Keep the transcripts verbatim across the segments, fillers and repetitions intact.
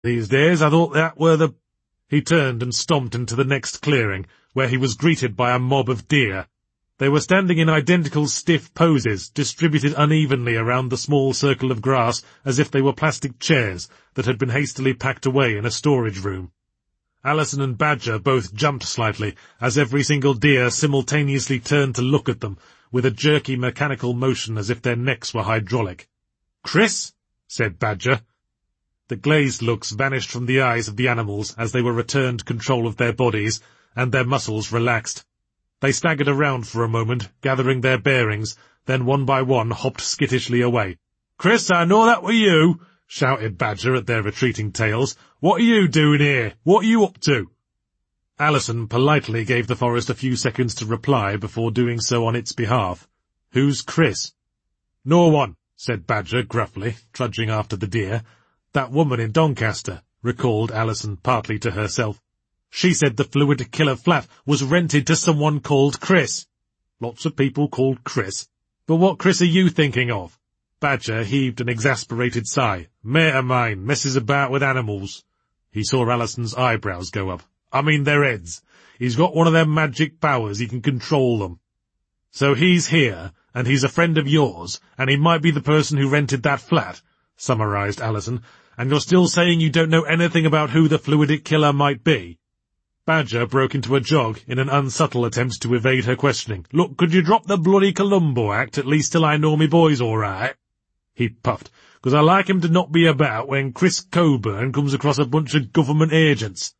These days I thought that were the—" He turned and stomped into the next clearing, where he was greeted by a mob of deer. They were standing in identical stiff poses, distributed unevenly around the small circle of grass as if they were plastic chairs that had been hastily packed away in a storage room. Alison and Badger both jumped slightly, as every single deer simultaneously turned to look at them, with a jerky mechanical motion as if their necks were hydraulic. "Chris?" said Badger. The glazed looks vanished from the eyes of the animals as they were returned control of their bodies, and their muscles relaxed. They staggered around for a moment, gathering their bearings, then one by one hopped skittishly away. "Chris, I know that were you!" shouted Badger at their retreating tails. "What are you doing here? What are you up to?" Alison politely gave the forest a few seconds to reply before doing so on its behalf. "Who's Chris?" "No one," said Badger gruffly, trudging after the deer. "That woman in Doncaster," recalled Alison partly to herself. "She said the Fluid Killer flat was rented to someone called Chris." "Lots of people called Chris. But what Chris are you thinking of?" Badger heaved an exasperated sigh. "Mate of mine messes about with animals." He saw Alison's eyebrows go up. "I mean their heads. He's got one of them magic powers, he can control them." "So he's here, and he's a friend of yours, and he might be the person who rented that flat," summarized Alison, "and you're still saying you don't know anything about who the Fluidic Killer might be?" Badger broke into a jog in an unsubtle attempt to evade her questioning. "Look, could you drop the bloody Columbo act, at least till I know me boys all right?" He puffed, "'cause I like him to not be about when Chris Coburn comes across a bunch of government agents."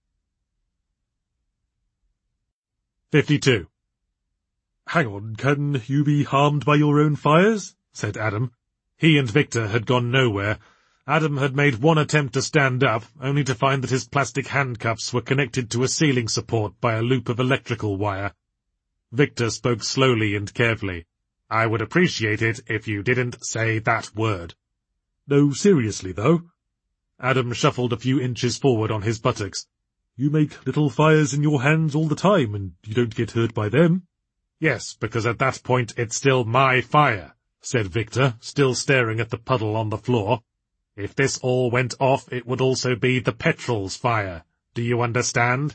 fifty-two. "Hang on, can you be harmed by your own fires?" said Adam. He and Victor had gone nowhere. Adam had made one attempt to stand up, only to find that his plastic handcuffs were connected to a ceiling support by a loop of electrical wire. Victor spoke slowly and carefully. "I would appreciate it if you didn't say that word." "No, seriously, though." Adam shuffled a few inches forward on his buttocks. "You make little fires in your hands all the time, and you don't get hurt by them." "Yes, because at that point it's still my fire," said Victor, still staring at the puddle on the floor. "If this all went off, it would also be the petrol's fire. Do you understand?"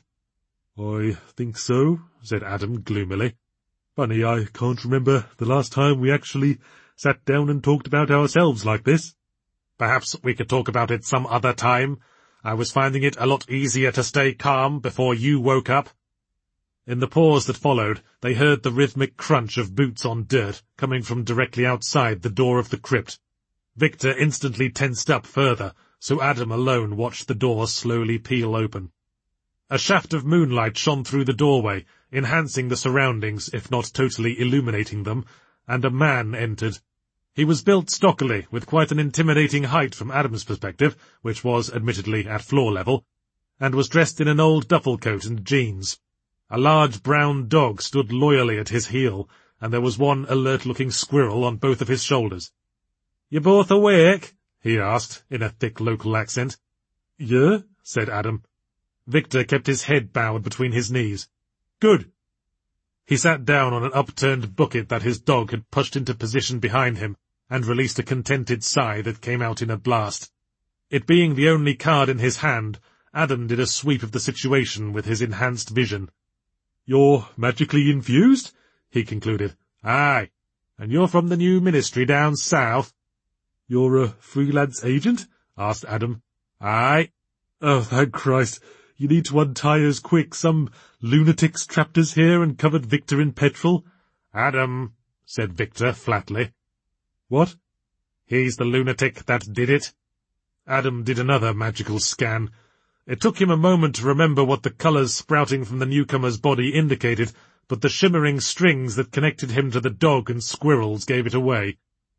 "I think so," said Adam gloomily. "Funny, I can't remember the last time we actually sat down and talked about ourselves like this." "Perhaps we could talk about it some other time. I was finding it a lot easier to stay calm before you woke up." In the pause that followed, they heard the rhythmic crunch of boots on dirt coming from directly outside the door of the crypt. Victor instantly tensed up further, so Adam alone watched the door slowly peel open. A shaft of moonlight shone through the doorway, enhancing the surroundings, if not totally illuminating them, and a man entered. He was built stockily, with quite an intimidating height from Adam's perspective, which was admittedly at floor level, and was dressed in an old duffel coat and jeans. A large brown dog stood loyally at his heel, and there was one alert-looking squirrel on both of his shoulders. "You both awake?" he asked, in a thick local accent. "Yeah," said Adam. Victor kept his head bowed between his knees. "Good." He sat down on an upturned bucket that his dog had pushed into position behind him, and released a contented sigh that came out in a blast. It being the only card in his hand, Adam did a sweep of the situation with his enhanced vision. "You're magically infused?" he concluded. "Aye. And you're from the new ministry down south?" "You're a freelance agent?" asked Adam. "Aye." "Oh, thank Christ. You need to untie us quick. Some lunatics trapped us here and covered Victor in petrol." "Adam," said Victor flatly. "What?" "He's the lunatic that did it." Adam did another magical scan. It took him a moment to remember what the colours sprouting from the newcomer's body indicated, but the shimmering strings that connected him to the dog and squirrels gave it away.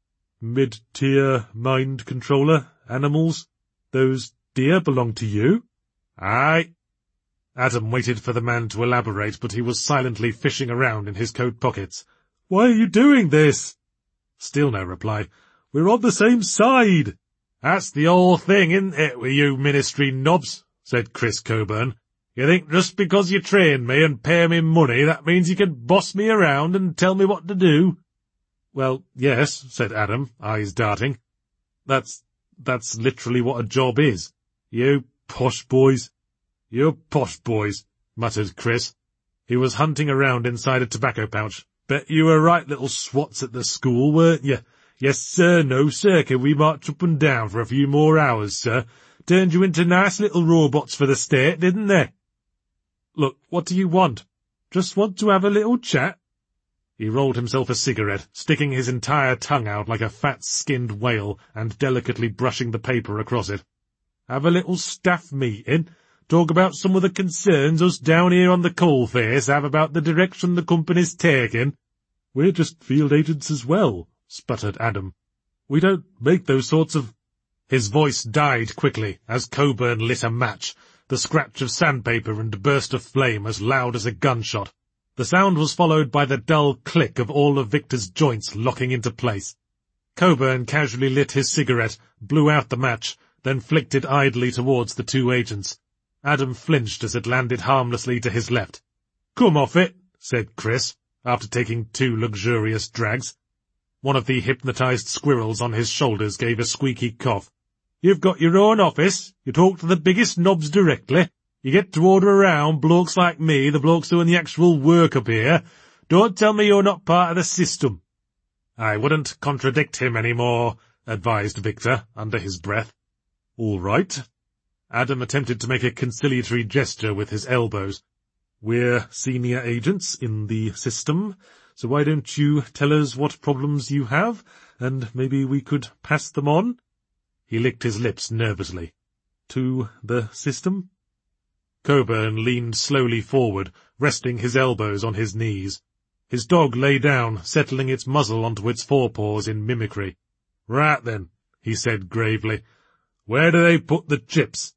"Mid-tier mind controller, animals? Those deer belong to you?" "Aye." Adam waited for the man to elaborate, but he was silently fishing around in his coat pockets. "Why are you doing this?" Still no reply. "We're on the same side." "That's the whole thing, isn't it, with you ministry knobs?" said Chris Coburn. "You think just because you train me and pay me money, that means you can boss me around and tell me what to do?" "Well, yes," said Adam, eyes darting. That's, that's literally what a job is." You posh boys. You posh boys, muttered Chris. He was hunting around inside a tobacco pouch. Bet you were right little swats at the school, weren't you? Yes, sir, no, sir, can we march up and down for a few more hours, sir? Turned you into nice little robots for the state, didn't they? Look, what do you want? Just want to have a little chat? He rolled himself a cigarette, sticking his entire tongue out like a fat-skinned whale and delicately brushing the paper across it. Have a little staff meeting? Talk about some of the concerns us down here on the coalface have about the direction the company's taking? We're just field agents as well, sputtered Adam. We don't make those sorts of... His voice died quickly as Coburn lit a match, the scratch of sandpaper and burst of flame as loud as a gunshot. The sound was followed by the dull click of all of Victor's joints locking into place. Coburn casually lit his cigarette, blew out the match, then flicked it idly towards the two agents. Adam flinched as it landed harmlessly to his left. "Come off it," said Chris, after taking two luxurious drags. One of the hypnotized squirrels on his shoulders gave a squeaky cough. "You've got your own office, you talk to the biggest knobs directly, you get to order around blokes like me, the blokes doing the actual work up here. Don't tell me you're not part of the system." "I wouldn't contradict him any more," advised Victor, under his breath. "All right." Adam attempted to make a conciliatory gesture with his elbows. "We're senior agents in the system, so why don't you tell us what problems you have, and maybe we could pass them on?" He licked his lips nervously. "To the system?" Coburn leaned slowly forward, resting his elbows on his knees. His dog lay down, settling its muzzle onto its forepaws in mimicry. "Right then," he said gravely. "Where do they put the chips?"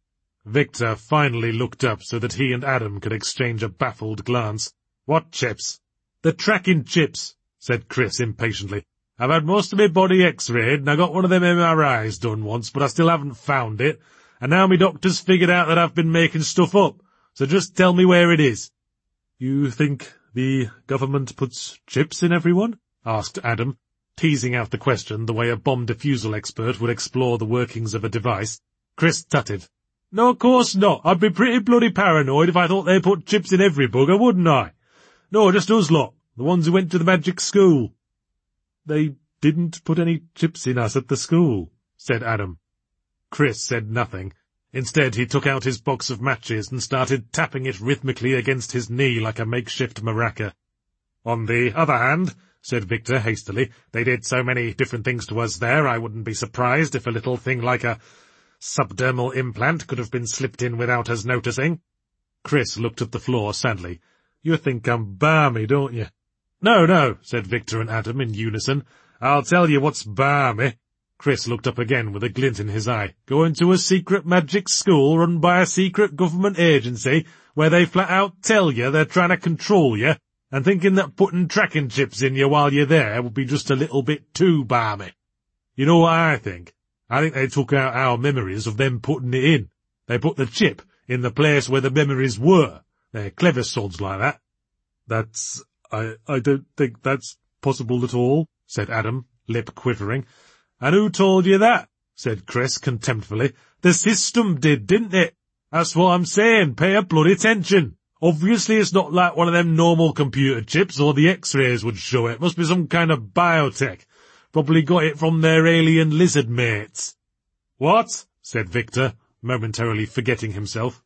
Victor finally looked up so that he and Adam could exchange a baffled glance. "What chips?" "The tracking chips," said Chris impatiently. "I've had most of my body x-rayed, and I got one of them M R Is done once, but I still haven't found it, and now my doctor's figured out that I've been making stuff up, so just tell me where it is." "You think the government puts chips in everyone?" asked Adam, teasing out the question the way a bomb defusal expert would explore the workings of a device. Chris tutted. "No, of course not. I'd be pretty bloody paranoid if I thought they put chips in every bugger, wouldn't I? No, just us lot, the ones who went to the magic school." "They didn't put any chips in us at the school," said Adam. Chris said nothing. Instead, he took out his box of matches and started tapping it rhythmically against his knee like a makeshift maraca. "On the other hand," said Victor hastily, "they did so many different things to us there, I wouldn't be surprised if a little thing like a subdermal implant could have been slipped in without us noticing." Chris looked at the floor sadly. "You think I'm balmy, don't you?" "No, no," said Victor and Adam in unison. "I'll tell you what's balmy." Chris looked up again with a glint in his eye. "Going to a secret magic school run by a secret government agency, where they flat out tell you they're trying to control you, and thinking that putting tracking chips in you while you're there would be just a little bit too balmy. You know what I think? I think they took out our memories of them putting it in. They put the chip in the place where the memories were. They're clever sods like that." "That's... I, I don't think that's possible at all," said Adam, lip quivering. "And who told you that?" said Chris contemptfully. "The system did, didn't it? That's what I'm saying, pay a bloody attention. Obviously it's not like one of them normal computer chips, or the x-rays would show it. Must be some kind of biotech. Probably got it from their alien lizard mates." "What?" said Victor, momentarily forgetting himself.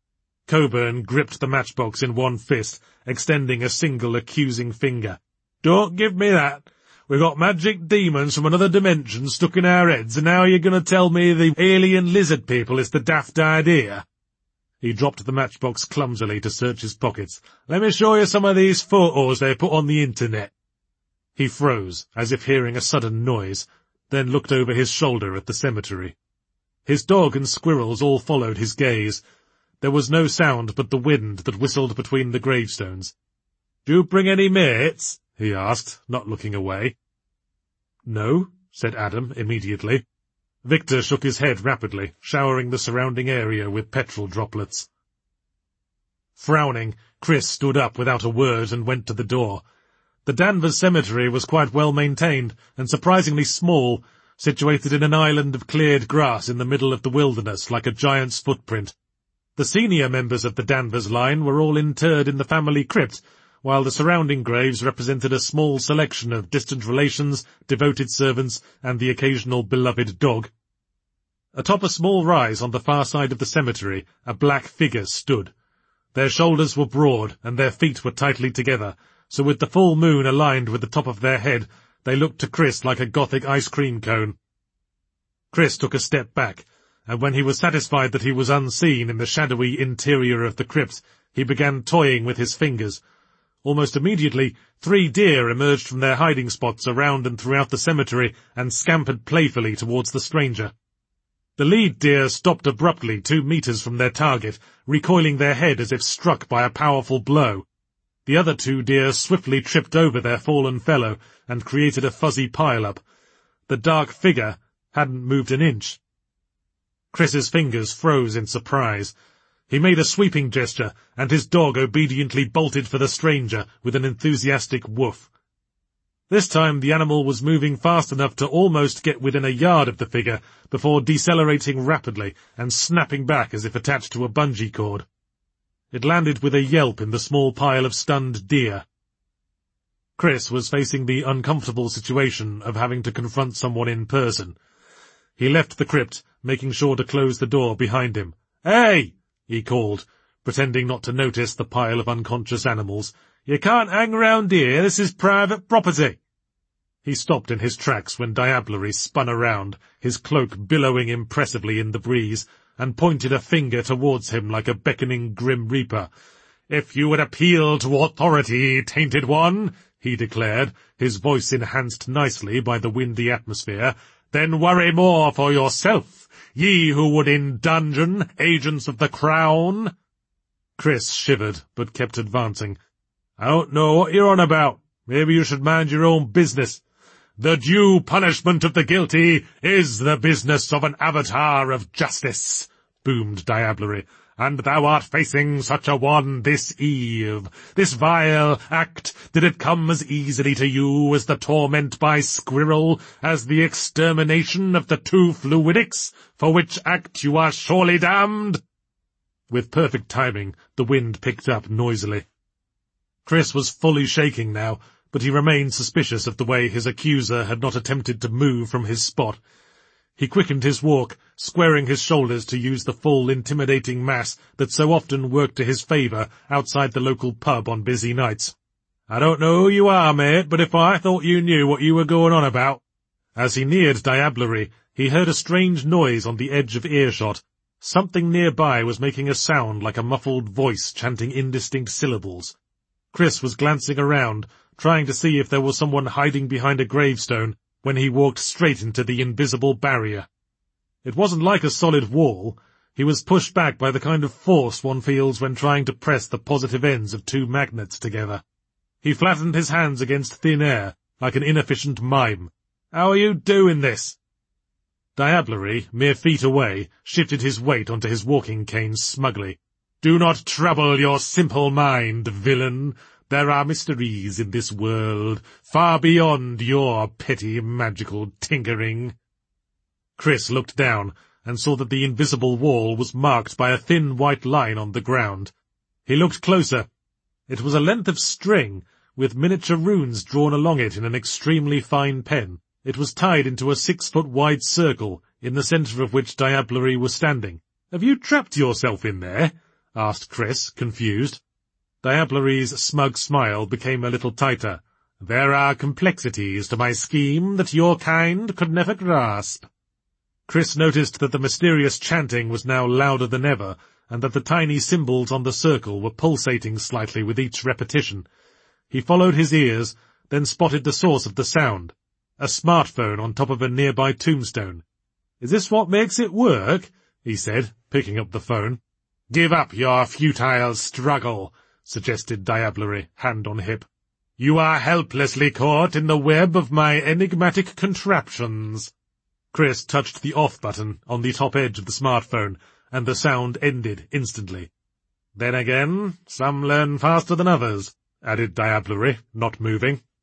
Coburn gripped the matchbox in one fist, extending a single accusing finger. "Don't give me that. We've got magic demons from another dimension stuck in our heads, and now you're going to tell me the alien lizard people is the daft idea?" He dropped the matchbox clumsily to search his pockets. "Let me show you some of these photos they put on the internet." He froze, as if hearing a sudden noise, then looked over his shoulder at the cemetery. His dog and squirrels all followed his gaze. There was no sound but the wind that whistled between the gravestones. "Do you bring any mates?" he asked, not looking away. "No," said Adam immediately. Victor shook his head rapidly, showering the surrounding area with petrol droplets. Frowning, Chris stood up without a word and went to the door. The Danvers cemetery was quite well maintained and surprisingly small, situated in an island of cleared grass in the middle of the wilderness like a giant's footprint. The senior members of the Danvers line were all interred in the family crypt, while the surrounding graves represented a small selection of distant relations, devoted servants, and the occasional beloved dog. Atop a small rise on the far side of the cemetery, a black figure stood. Their shoulders were broad, and their feet were tightly together, so with the full moon aligned with the top of their head, they looked to Chris like a gothic ice cream cone. Chris took a step back, and when he was satisfied that he was unseen in the shadowy interior of the crypt, he began toying with his fingers. Almost immediately, three deer emerged from their hiding spots around and throughout the cemetery and scampered playfully towards the stranger. The lead deer stopped abruptly two meters from their target, recoiling their head as if struck by a powerful blow. The other two deer swiftly tripped over their fallen fellow and created a fuzzy pile-up. The dark figure hadn't moved an inch. Chris's fingers froze in surprise. He made a sweeping gesture, and his dog obediently bolted for the stranger with an enthusiastic woof. This time the animal was moving fast enough to almost get within a yard of the figure before decelerating rapidly and snapping back as if attached to a bungee cord. It landed with a yelp in the small pile of stunned deer. Chris was facing the uncomfortable situation of having to confront someone in person. He left the crypt, making sure to close the door behind him. "Hey!" he called, pretending not to notice the pile of unconscious animals. "You can't hang around here, this is private property." He stopped in his tracks when Diablerie spun around, his cloak billowing impressively in the breeze, and pointed a finger towards him like a beckoning Grim Reaper. "If you would appeal to authority, tainted one," he declared, his voice enhanced nicely by the windy atmosphere, "then worry more for yourself, ye who would in dungeon, agents of the crown." Chris shivered, but kept advancing. "I don't know what you're on about. Maybe you should mind your own business. The due punishment of the guilty is the business of an avatar of justice," boomed Diablerie, "and thou art facing such a one this eve. This vile act, did it come as easily to you as the torment by squirrel, as the extermination of the two fluidics, for which act you are surely damned?" With perfect timing, the wind picked up noisily. Chris was fully shaking now, but he remained suspicious of the way his accuser had not attempted to move from his spot. He quickened his walk, squaring his shoulders to use the full, intimidating mass that so often worked to his favour outside the local pub on busy nights. "I don't know who you are, mate, but if I thought you knew what you were going on about—" As he neared Diablerie, he heard a strange noise on the edge of earshot. Something nearby was making a sound like a muffled voice chanting indistinct syllables. Chris was glancing around, trying to see if there was someone hiding behind a gravestone, when he walked straight into the invisible barrier. It wasn't like a solid wall. He was pushed back by the kind of force one feels when trying to press the positive ends of two magnets together. He flattened his hands against thin air, like an inefficient mime. "How are you doing this?" Diablerie, mere feet away, shifted his weight onto his walking cane smugly. "Do not trouble your simple mind, villain. There are mysteries in this world, far beyond your petty magical tinkering." Chris looked down, and saw that the invisible wall was marked by a thin white line on the ground. He looked closer. It was a length of string, with miniature runes drawn along it in an extremely fine pen. It was tied into a six-foot-wide circle, in the centre of which Diablerie was standing. "Have you trapped yourself in there?" asked Chris, confused. Diablerie's smug smile became a little tighter. "There are complexities to my scheme that your kind could never grasp." Chris noticed that the mysterious chanting was now louder than ever, and that the tiny symbols on the circle were pulsating slightly with each repetition. He followed his ears, then spotted the source of the sound. A smartphone on top of a nearby tombstone. "Is this what makes it work?" he said, picking up the phone. "Give up your futile struggle," suggested Diablerie, hand on hip. "You are helplessly caught in the web of my enigmatic contraptions." Chris touched the off button on the top edge of the smartphone, and the sound ended instantly. "Then again, some learn faster than others," added Diablerie, not moving.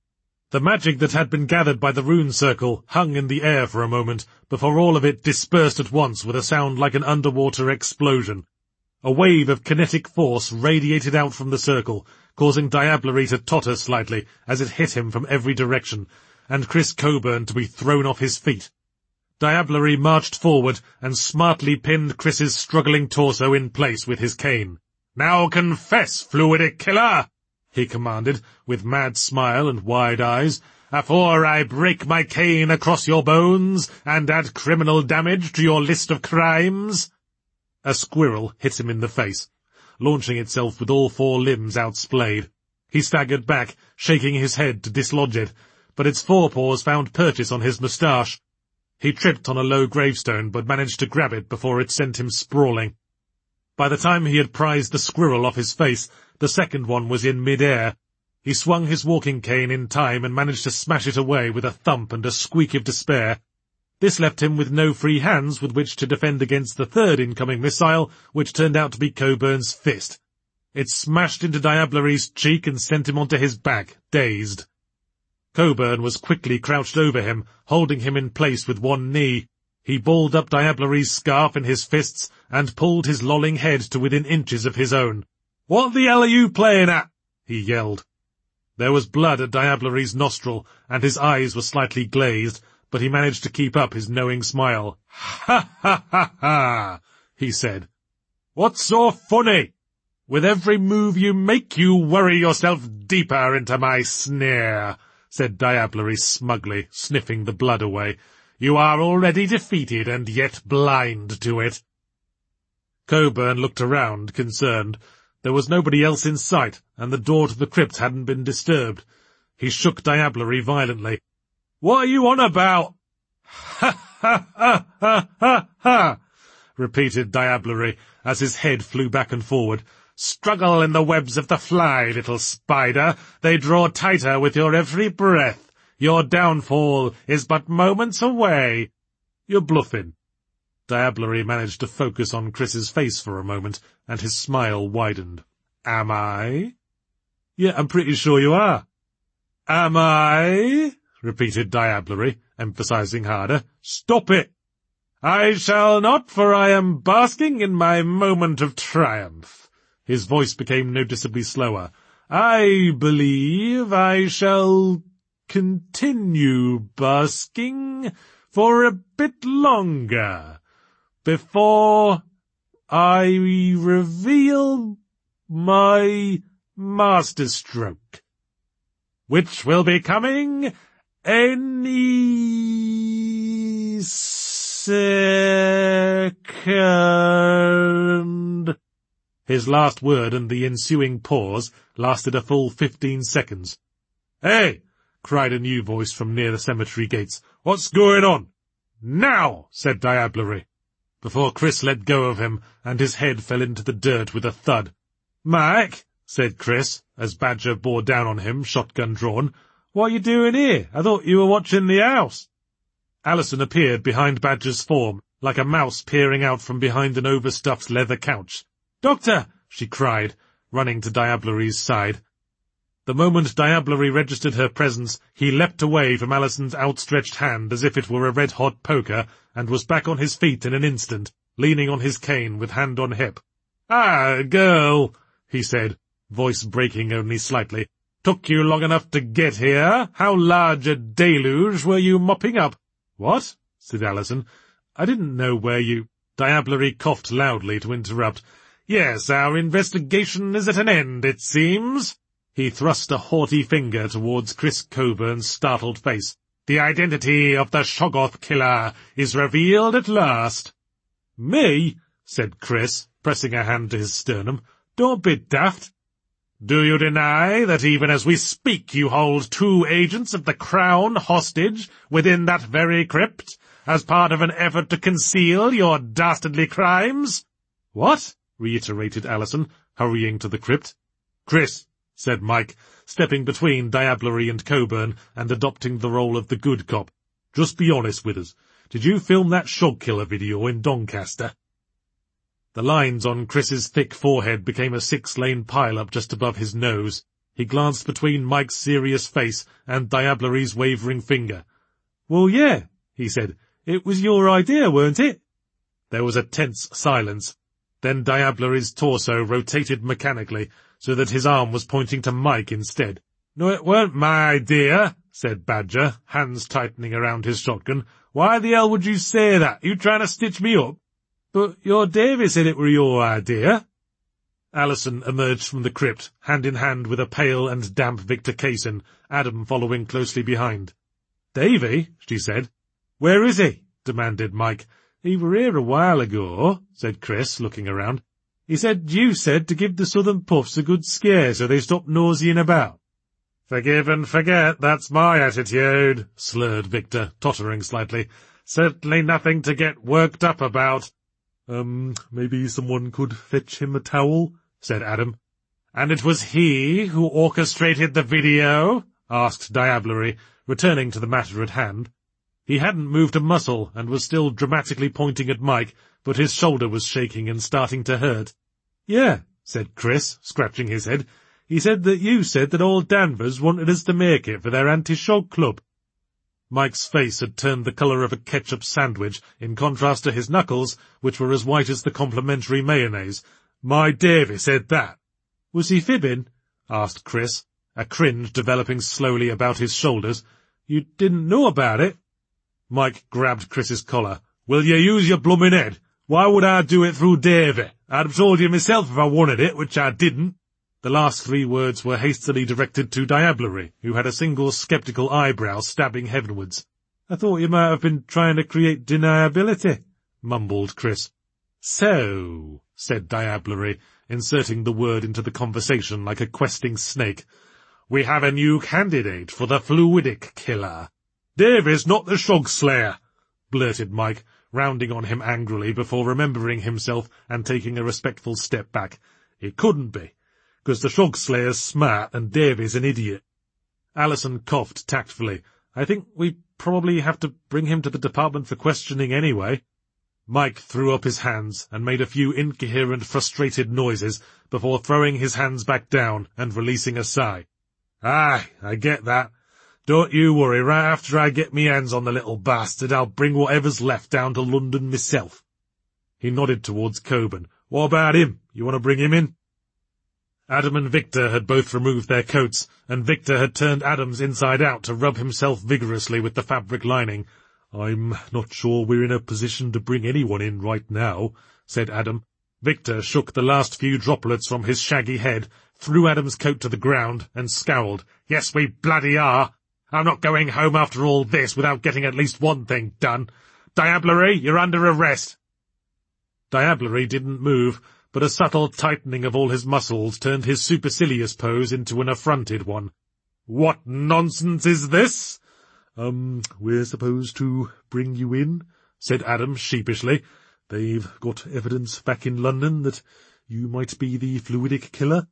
The magic that had been gathered by the rune circle hung in the air for a moment, before all of it dispersed at once with a sound like an underwater explosion. A wave of kinetic force radiated out from the circle, causing Diablerie to totter slightly as it hit him from every direction, and Chris Coburn to be thrown off his feet. Diablerie marched forward and smartly pinned Chris's struggling torso in place with his cane. "Now confess, fluidic killer!" he commanded, with mad smile and wide eyes, "afore I break my cane across your bones and add criminal damage to your list of crimes." A squirrel hit him in the face, launching itself with all four limbs outsplayed. He staggered back, shaking his head to dislodge it, but its forepaws found purchase on his moustache. He tripped on a low gravestone, but managed to grab it before it sent him sprawling. By the time he had prized the squirrel off his face, the second one was in mid-air. He swung his walking cane in time and managed to smash it away with a thump and a squeak of despair. This left him with no free hands with which to defend against the third incoming missile, which turned out to be Coburn's fist. It smashed into Diablerie's cheek and sent him onto his back, dazed. Coburn was quickly crouched over him, holding him in place with one knee. He balled up Diablerie's scarf in his fists and pulled his lolling head to within inches of his own. "What the hell are you playing at?" he yelled. There was blood at Diablerie's nostril, and his eyes were slightly glazed, but he managed to keep up his knowing smile. "Ha ha ha ha," he said. "What's so funny? With every move you make, you worry yourself deeper into my snare," said Diablerie smugly, sniffing the blood away. "You are already defeated, and yet blind to it." Coburn looked around, concerned. There was nobody else in sight, and the door to the crypt hadn't been disturbed. He shook Diablerie violently. "What are you on about?" "Ha ha ha ha ha ha," repeated Diablerie, as his head flew back and forward. "Struggle in the webs of the fly, little spider. They draw tighter with your every breath. Your downfall is but moments away." "You're bluffing." Diablerie managed to focus on Chris's face for a moment, and his smile widened. "Am I?" "Yeah, I'm pretty sure you are." "Am I?" repeated Diablerie, emphasizing harder. "Stop it." "I shall not, for I am basking in my moment of triumph." His voice became noticeably slower. "I believe I shall continue basking for a bit longer before I reveal my masterstroke, which will be coming any second." His last word and the ensuing pause lasted a full fifteen seconds. "Hey!" cried a new voice from near the cemetery gates. "What's going on?" "Now!" said Diablerie, before Chris let go of him, and his head fell into the dirt with a thud. "Mike," said Chris, as Badger bore down on him, shotgun drawn, "what are you doing here? I thought you were watching the house." Alison appeared behind Badger's form, like a mouse peering out from behind an overstuffed leather couch. "Doctor!" she cried, running to Diablerie's side. The moment Diablerie registered her presence, he leapt away from Alison's outstretched hand as if it were a red-hot poker, and was back on his feet in an instant, leaning on his cane with hand on hip. "Ah, girl," he said, voice breaking only slightly. "Took you long enough to get here? How large a deluge were you mopping up?" "What?" said Alison. "I didn't know where you—" Diablerie coughed loudly to interrupt. "Yes, our investigation is at an end, it seems." He thrust a haughty finger towards Chris Coburn's startled face. "The identity of the Shoggoth killer is revealed at last." "Me?" said Chris, pressing a hand to his sternum. "Don't be daft." "Do you deny that even as we speak you hold two agents of the Crown hostage within that very crypt, as part of an effort to conceal your dastardly crimes?" "What?" reiterated Alison, hurrying to the crypt. "Chris," said Mike, stepping between Diablerie and Coburn and adopting the role of the good cop, "just be honest with us. Did you film that Shogkiller video in Doncaster?" The lines on Chris's thick forehead became a six-lane pile-up just above his nose. He glanced between Mike's serious face and Diablery's wavering finger. "Well, yeah," he said. "It was your idea, weren't it?" There was a tense silence. Then Diablery's torso rotated mechanically, so that his arm was pointing to Mike instead. "No, it weren't my idea," said Badger, hands tightening around his shotgun. "Why the hell would you say that? You trying to stitch me up?" "But your Davy said it were your idea." Allison emerged from the crypt, hand in hand with a pale and damp Victor Kaysen, Adam following closely behind. "Davy?" she said. "Where is he?" demanded Mike. "He were here a while ago," said Chris, looking around. "He said you said to give the southern puffs a good scare so they stopped nosying about." "Forgive and forget, that's my attitude," slurred Victor, tottering slightly. "Certainly nothing to get worked up about." Um, maybe someone could fetch him a towel," said Adam. "And it was he who orchestrated the video?" asked Diablery, returning to the matter at hand. He hadn't moved a muscle and was still dramatically pointing at Mike, but his shoulder was shaking and starting to hurt. "Yeah," said Chris, scratching his head. "He said that you said that old Danvers wanted us to make it for their anti-shog club." Mike's face had turned the colour of a ketchup sandwich, in contrast to his knuckles, which were as white as the complimentary mayonnaise. "My Davy said that." "Was he fibbing?" asked Chris, a cringe developing slowly about his shoulders. "You didn't know about it?" Mike grabbed Chris's collar. "Will you use your bloomin' head? Why would I do it through Davy? I'd have told you myself if I wanted it, which I didn't." The last three words were hastily directed to Diablery, who had a single sceptical eyebrow stabbing heavenwards. "I thought you might have been trying to create deniability," mumbled Chris. "So," said Diablery, inserting the word into the conversation like a questing snake, "we have a new candidate for the fluidic killer." "Davy's not the Shog Slayer," blurted Mike, rounding on him angrily before remembering himself and taking a respectful step back. "It couldn't be, because the Shog Slayer's smart and Davy's an idiot." Allison coughed tactfully. "I think we probably have to bring him to the department for questioning anyway." Mike threw up his hands and made a few incoherent, frustrated noises before throwing his hands back down and releasing a sigh. "Aye, I get that. Don't you worry, right after I get me hands on the little bastard, I'll bring whatever's left down to London myself." He nodded towards Coburn. "What about him? You want to bring him in?" Adam and Victor had both removed their coats, and Victor had turned Adam's inside out to rub himself vigorously with the fabric lining. "I'm not sure we're in a position to bring anyone in right now," said Adam. Victor shook the last few droplets from his shaggy head, threw Adam's coat to the ground, and scowled. "Yes, we bloody are. I'm not going home after all this without getting at least one thing done. Diablery, you're under arrest." Diablery didn't move, but a subtle tightening of all his muscles turned his supercilious pose into an affronted one. "What nonsense is this?" Um, we're supposed to bring you in," said Adam sheepishly. "They've got evidence back in London that you might be the fluidic killer."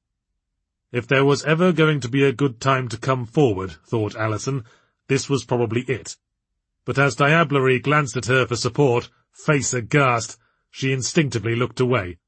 If there was ever going to be a good time to come forward, thought Allison, this was probably it. But as Diablery glanced at her for support, face aghast, she instinctively looked away.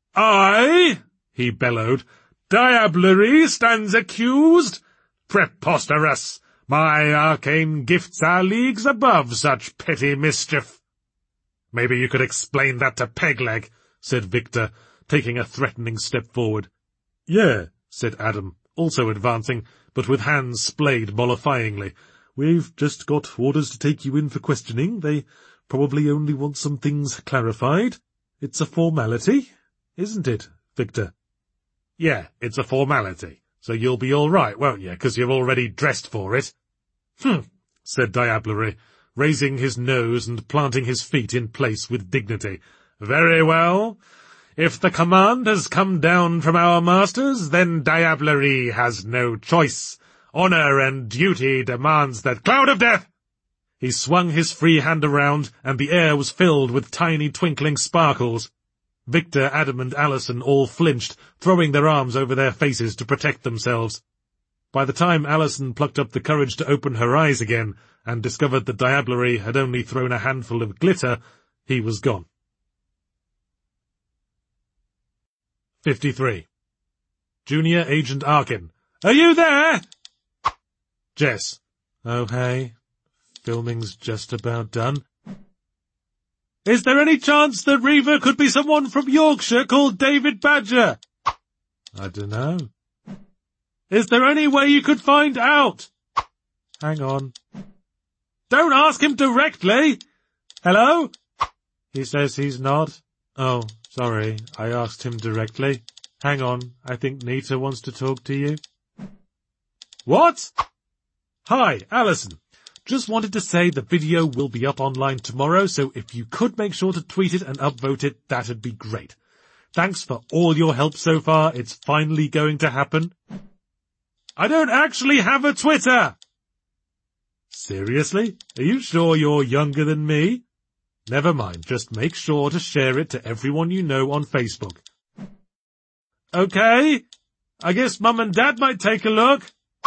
"I?" he bellowed. "Diablery stands accused? Preposterous! My arcane gifts are leagues above such petty mischief." "Maybe you could explain that to Pegleg," said Victor, taking a threatening step forward. "Yeah," said Adam, also advancing, but with hands splayed mollifyingly. "We've just got orders to take you in for questioning. They probably only want some things clarified. It's a formality, isn't it, Victor?" "Yeah, it's a formality. So you'll be all right, won't you, because you're already dressed for it?" "Hm," said Diablery, raising his nose and planting his feet in place with dignity. "Very well. If the command has come down from our masters, then Diablery has no choice. Honour and duty demands that cloud of death!" He swung his free hand around, and the air was filled with tiny twinkling sparkles. Victor, Adam, and Allison all flinched, throwing their arms over their faces to protect themselves. By the time Allison plucked up the courage to open her eyes again, and discovered that Diablery had only thrown a handful of glitter, he was gone. fifty-three. Junior Agent Arkin, Are you there? Jess. Oh, hey. Filming's just about done. Is there any chance that Reaver could be someone from Yorkshire called David Badger? I dunno. Is there any way you could find out? Hang on. Don't ask him directly! Hello? He says he's not. Oh, sorry, I asked him directly. Hang on, I think Nita wants to talk to you. What? Hi, Alison. Just wanted to say the video will be up online tomorrow, so if you could make sure to tweet it and upvote it, that'd be great. Thanks for all your help so far, it's finally going to happen. I don't actually have a Twitter! Seriously? Are you sure you're younger than me? Never mind, just make sure to share it to everyone you know on Facebook. Okay, I guess Mum and Dad might take a look.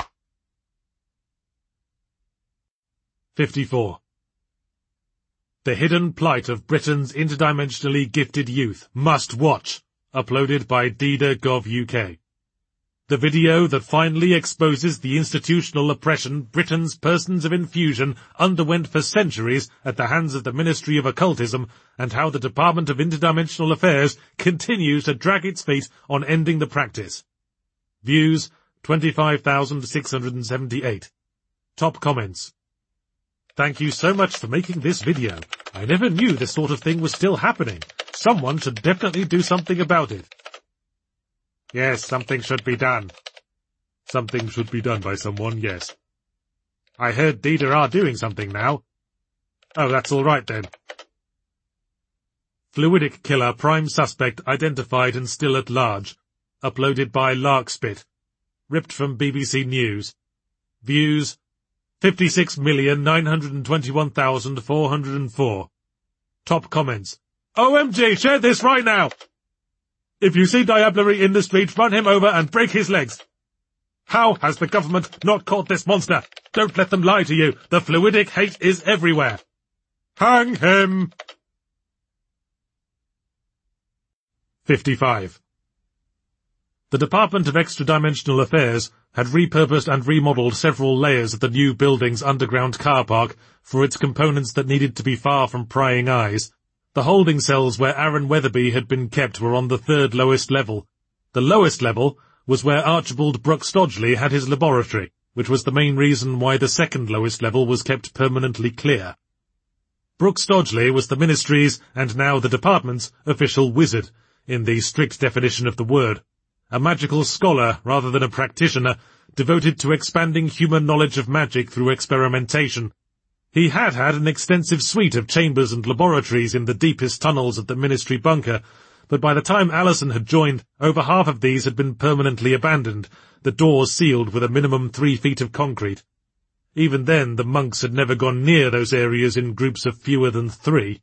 fifty-four. The Hidden Plight of Britain's Interdimensionally Gifted Youth. Must watch. Uploaded by Dida Gov U K. The video that finally exposes the institutional oppression Britain's persons of infusion underwent for centuries at the hands of the Ministry of Occultism, and how the Department of Interdimensional Affairs continues to drag its feet on ending the practice. Views, twenty-five thousand six hundred seventy-eight. Top comments. Thank you so much for making this video. I never knew this sort of thing was still happening. Someone should definitely do something about it. Yes, something should be done. Something should be done by someone, yes. I heard Dida are doing something now. Oh, that's all right then. Fluidic killer prime suspect identified and still at large. Uploaded by Larkspit. Ripped from B B C News. Views, fifty-six million nine hundred twenty-one thousand four hundred four. Top comments. O M G, share this right now! If you see Diablerie in the street, run him over and break his legs. How has the government not caught this monster? Don't let them lie to you. The fluidic hate is everywhere. Hang him! fifty-five. The Department of Extradimensional Affairs had repurposed and remodeled several layers of the new building's underground car park for its components that needed to be far from prying eyes. The holding cells where Aaron Weatherby had been kept were on the third lowest level. The lowest level was where Archibald Brooks Dodgley had his laboratory, which was the main reason why the second lowest level was kept permanently clear. Brooks Dodgley was the Ministry's, and now the Department's, official wizard, in the strict definition of the word. A magical scholar rather than a practitioner, devoted to expanding human knowledge of magic through experimentation. He had had an extensive suite of chambers and laboratories in the deepest tunnels of the Ministry bunker, but by the time Alison had joined, over half of these had been permanently abandoned, the doors sealed with a minimum three feet of concrete. Even then, the monks had never gone near those areas in groups of fewer than three.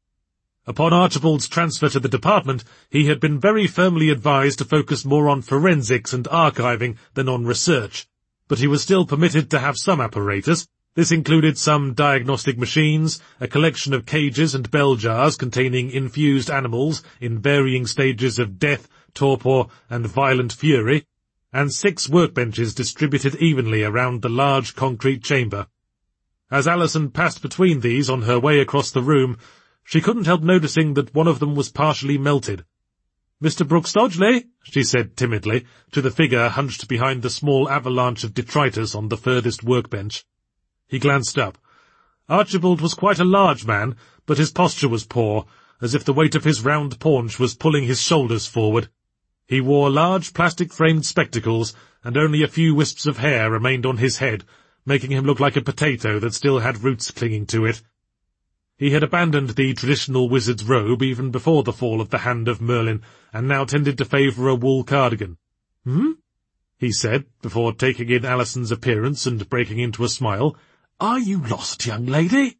Upon Archibald's transfer to the department, he had been very firmly advised to focus more on forensics and archiving than on research, but he was still permitted to have some apparatus. This included some diagnostic machines, a collection of cages and bell jars containing infused animals in varying stages of death, torpor, and violent fury, and six workbenches distributed evenly around the large concrete chamber. As Alison passed between these on her way across the room, she couldn't help noticing that one of them was partially melted. "Mister Brooks Dodgley," she said timidly, to the figure hunched behind the small avalanche of detritus on the furthest workbench. He glanced up. Archibald was quite a large man, but his posture was poor, as if the weight of his round paunch was pulling his shoulders forward. He wore large plastic-framed spectacles, and only a few wisps of hair remained on his head, making him look like a potato that still had roots clinging to it. He had abandoned the traditional wizard's robe even before the fall of the hand of Merlin, and now tended to favour a wool cardigan. "Hmm?" he said, before taking in Alison's appearance and breaking into a smile. "Are you lost, young lady?"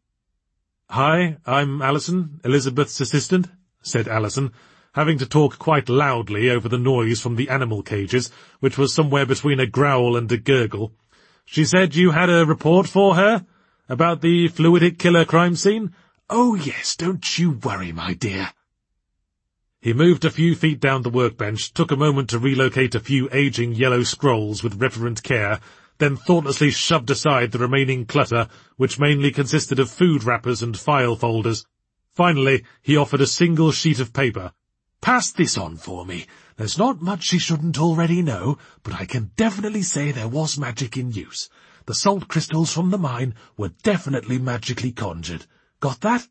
"Hi, I'm Alison, Elizabeth's assistant," said Alison, having to talk quite loudly over the noise from the animal cages, which was somewhere between a growl and a gurgle. "She said you had a report for her? About the fluidic killer crime scene?" "Oh, yes, don't you worry, my dear." He moved a few feet down the workbench, took a moment to relocate a few aging yellow scrolls with reverent care, then thoughtlessly shoved aside the remaining clutter, which mainly consisted of food wrappers and file folders. Finally, he offered a single sheet of paper. "Pass this on for me. There's not much she shouldn't already know, but I can definitely say there was magic in use. The salt crystals from the mine were definitely magically conjured. Got that?"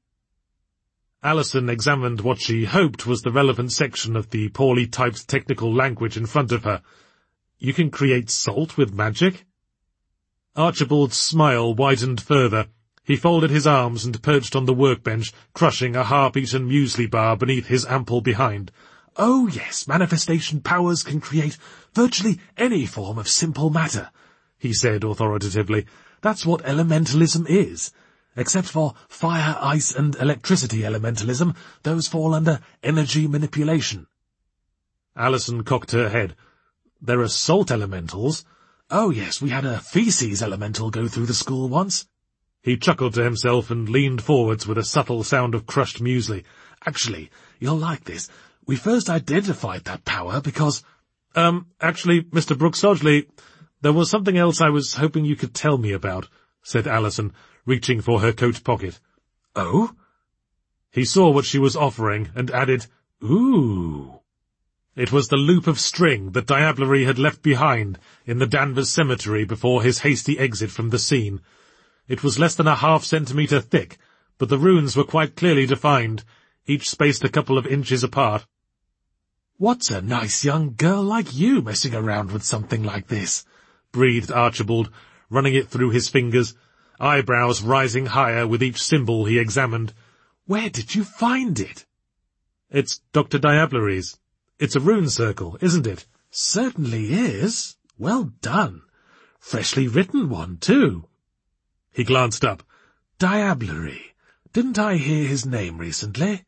Alison examined what she hoped was the relevant section of the poorly typed technical language in front of her. You can create salt with magic? Archibald's smile widened further. He folded his arms and perched on the workbench, crushing a half-eaten muesli bar beneath his ample behind. "Oh yes, manifestation powers can create virtually any form of simple matter," he said authoritatively. "That's what elementalism is. Except for fire, ice, and electricity elementalism, those fall under energy manipulation." Alison cocked her head. "There are salt elementals." "Oh yes, we had a feces elemental go through the school once." He chuckled to himself and leaned forwards with a subtle sound of crushed muesli. "Actually, you'll like this. We first identified that power because—" Um, actually, Mister Brooks-Dodgley, there was something else I was hoping you could tell me about," said Alison, reaching for her coat pocket. "Oh?" He saw what she was offering and added, "Ooh." It was the loop of string that Diablerie had left behind in the Danvers cemetery before his hasty exit from the scene. It was less than a half centimetre thick, but the runes were quite clearly defined, each spaced a couple of inches apart. "What's a nice young girl like you messing around with something like this?" breathed Archibald, running it through his fingers, eyebrows rising higher with each symbol he examined. "Where did you find it?" "It's Doctor Diablerie's. It's a rune circle, isn't it?" "Certainly is. Well done. Freshly written one, too." He glanced up. "Diablerie. Didn't I hear his name recently?"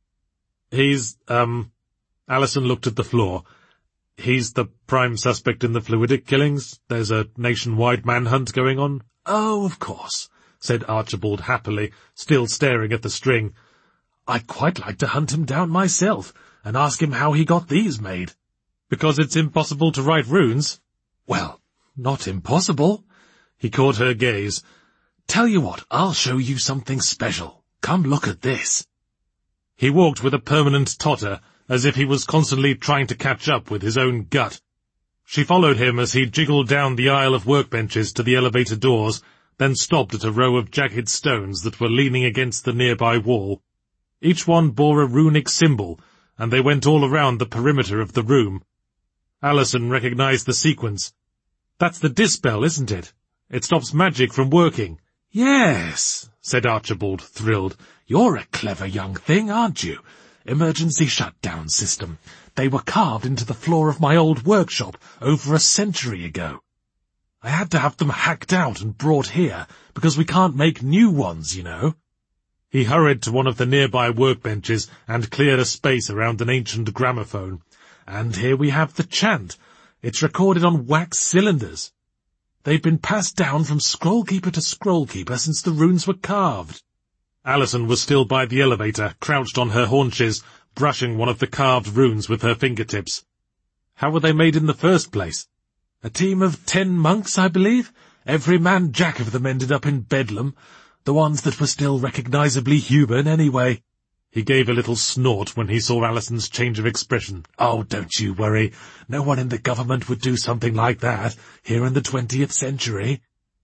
He's, um... Alison looked at the floor. "He's the prime suspect in the Fluidic killings. There's a nationwide manhunt going on." "Oh, of course," said Archibald happily, still staring at the string. "I'd quite like to hunt him down myself and ask him how he got these made." "Because it's impossible to write runes?" "Well, not impossible." He caught her gaze. "Tell you what, I'll show you something special. Come look at this." He walked with a permanent totter, as if he was constantly trying to catch up with his own gut. She followed him as he jiggled down the aisle of workbenches to the elevator doors, then stopped at a row of jagged stones that were leaning against the nearby wall. Each one bore a runic symbol, and they went all around the perimeter of the room. Alison recognized the sequence. "That's the dispel, isn't it? It stops magic from working." "Yes," said Archibald, thrilled. "You're a clever young thing, aren't you? Emergency shutdown system. They were carved into the floor of my old workshop over a century ago. I had to have them hacked out and brought here, because we can't make new ones, you know." He hurried to one of the nearby workbenches and cleared a space around an ancient gramophone. "And here we have the chant. It's recorded on wax cylinders. They've been passed down from scrollkeeper to scrollkeeper since the runes were carved." Alison was still by the elevator, crouched on her haunches, brushing one of the carved runes with her fingertips. How were they made in the first place? "A team of ten monks, I believe. Every man jack of them ended up in Bedlam. The ones that were still recognizably human, anyway." He gave a little snort when he saw Alison's change of expression. "Oh, don't you worry. No one in the government would do something like that, here in the twentieth century.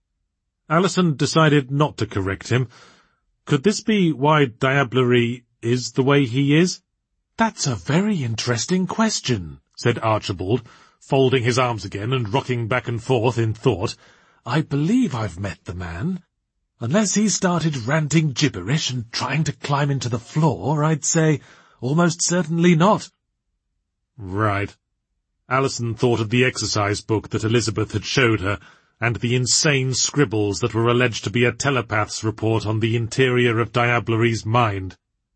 Alison decided not to correct him. Could this be why Diablerie is the way he is? "That's a very interesting question," said Archibald, folding his arms again and rocking back and forth in thought. "I believe I've met the man. Unless he started ranting gibberish and trying to climb into the floor, I'd say almost certainly not." Right. Alison thought of the exercise book that Elizabeth had showed her, and the insane scribbles that were alleged to be a telepath's report on the interior of Diablerie's mind.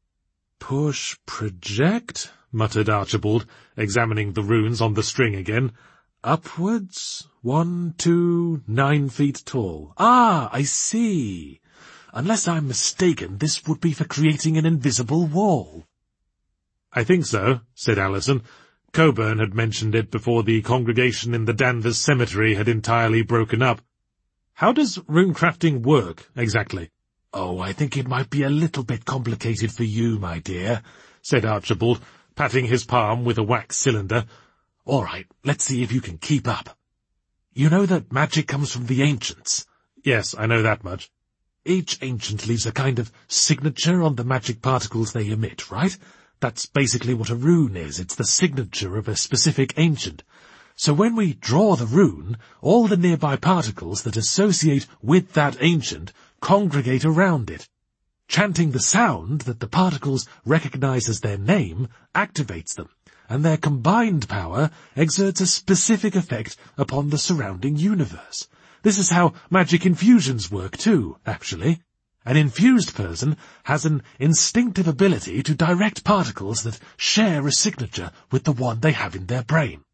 "Push, project," muttered Archibald, examining the runes on the string again. "Upwards, one, two, nine feet tall. Ah, I see. Unless I'm mistaken, this would be for creating an invisible wall." I think so, said Alison. Coburn had mentioned it before the congregation in the Danvers cemetery had entirely broken up. How does runecrafting work, exactly? Oh, I think it might be a little bit complicated for you, my dear, said Archibald, patting his palm with a wax cylinder. All right, let's see if you can keep up. You know that magic comes from the ancients? Yes, I know that much. Each ancient leaves a kind of signature on the magic particles they emit, right? That's basically what a rune is. It's the signature of a specific ancient. So when we draw the rune, all the nearby particles that associate with that ancient congregate around it. Chanting the sound that the particles recognize as their name activates them, and their combined power exerts a specific effect upon the surrounding universe. This is how magic infusions work too, actually. An infused person has an instinctive ability to direct particles that share a signature with the one they have in their brain.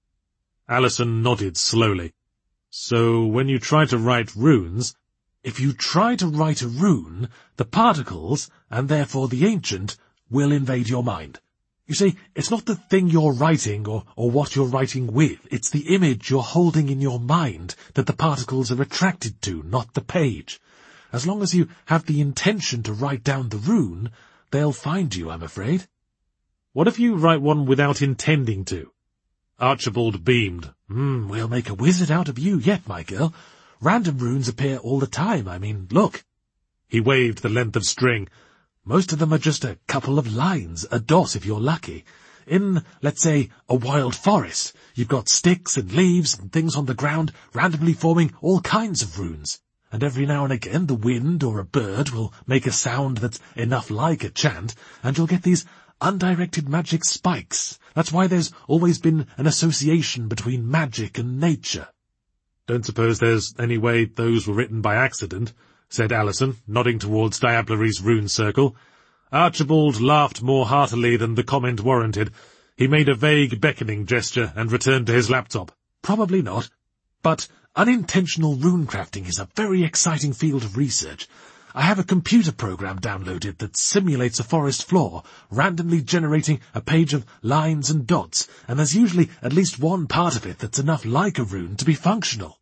Alison nodded slowly. So when you try to write runes, if you try to write a rune, the particles, and therefore the ancient, will invade your mind. You see, it's not the thing you're writing or, or what you're writing with. It's the image you're holding in your mind that the particles are attracted to, not the page. As long as you have the intention to write down the rune, they'll find you, I'm afraid. What if you write one without intending to? Archibald beamed. Hmm, we'll make a wizard out of you yet, my girl. Random runes appear all the time. I mean, look. He waved the length of string. Most of them are just a couple of lines, a dot if you're lucky. In, let's say, a wild forest, you've got sticks and leaves and things on the ground randomly forming all kinds of runes. And every now and again the wind or a bird will make a sound that's enough like a chant, and you'll get these undirected magic spikes. That's why there's always been an association between magic and nature. Don't suppose there's any way those were written by accident, said Alison, nodding towards Diablery's rune circle. Archibald laughed more heartily than the comment warranted. He made a vague beckoning gesture and returned to his laptop. Probably not, but unintentional runecrafting is a very exciting field of research. I have a computer program downloaded that simulates a forest floor, randomly generating a page of lines and dots, and there's usually at least one part of it that's enough like a rune to be functional.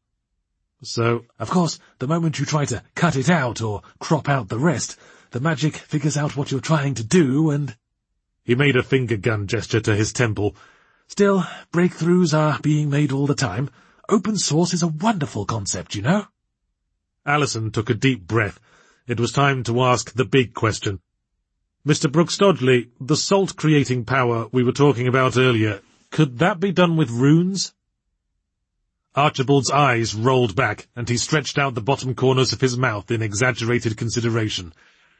So, of course, the moment you try to cut it out or crop out the rest, the magic figures out what you're trying to do and... He made a finger gun gesture to his temple. Still, breakthroughs are being made all the time. Open source is a wonderful concept, you know? Alison took a deep breath. It was time to ask the big question. Mister Brooks Dodgley, the salt-creating power we were talking about earlier, could that be done with runes? Archibald's eyes rolled back, and he stretched out the bottom corners of his mouth in exaggerated consideration.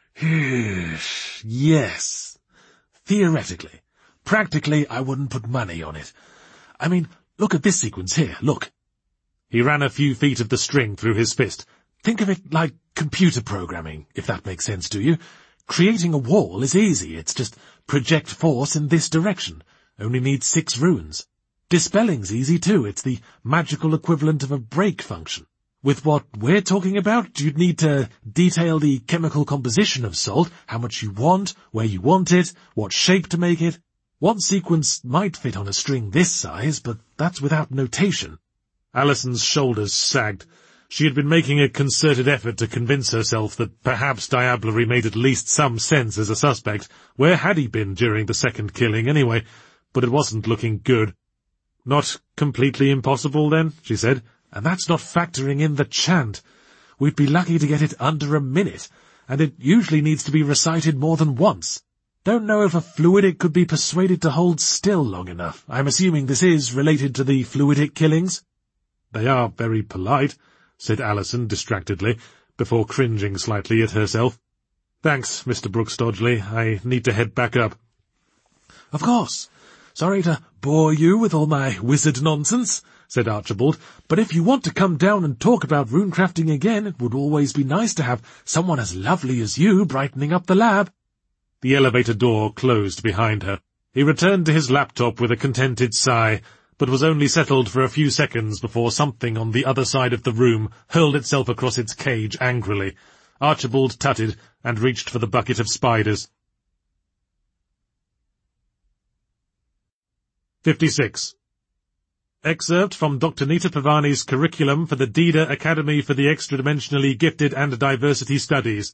Yes. Theoretically. Practically, I wouldn't put money on it. I mean, look at this sequence here, look. He ran a few feet of the string through his fist. Think of it like computer programming, if that makes sense to you. Creating a wall is easy. It's just project force in this direction. Only needs six runes. Dispelling's easy too. It's the magical equivalent of a break function. With what we're talking about, you'd need to detail the chemical composition of salt, how much you want, where you want it, what shape to make it. One sequence might fit on a string this size, but that's without notation. Alison's shoulders sagged. She had been making a concerted effort to convince herself that perhaps Diablery made at least some sense as a suspect. Where had he been during the second killing, anyway? But it wasn't looking good. Not completely impossible, then, she said. And that's not factoring in the chant. We'd be lucky to get it under a minute, and it usually needs to be recited more than once. Don't know if a fluidic could be persuaded to hold still long enough. I'm assuming this is related to the fluidic killings? They are very polite, said Alison distractedly, before cringing slightly at herself. Thanks, Mister Brooks Dodgley. I need to head back up. Of course. Sorry to bore you with all my wizard nonsense, said Archibald, but if you want to come down and talk about runecrafting again, it would always be nice to have someone as lovely as you brightening up the lab. The elevator door closed behind her. He returned to his laptop with a contented sigh, but was only settled for a few seconds before something on the other side of the room hurled itself across its cage angrily. Archibald tutted and reached for the bucket of spiders. fifty-six. Excerpt from Doctor Nita Pavani's curriculum for the DIDA Academy for the Extra-Dimensionally Gifted and Diversity Studies.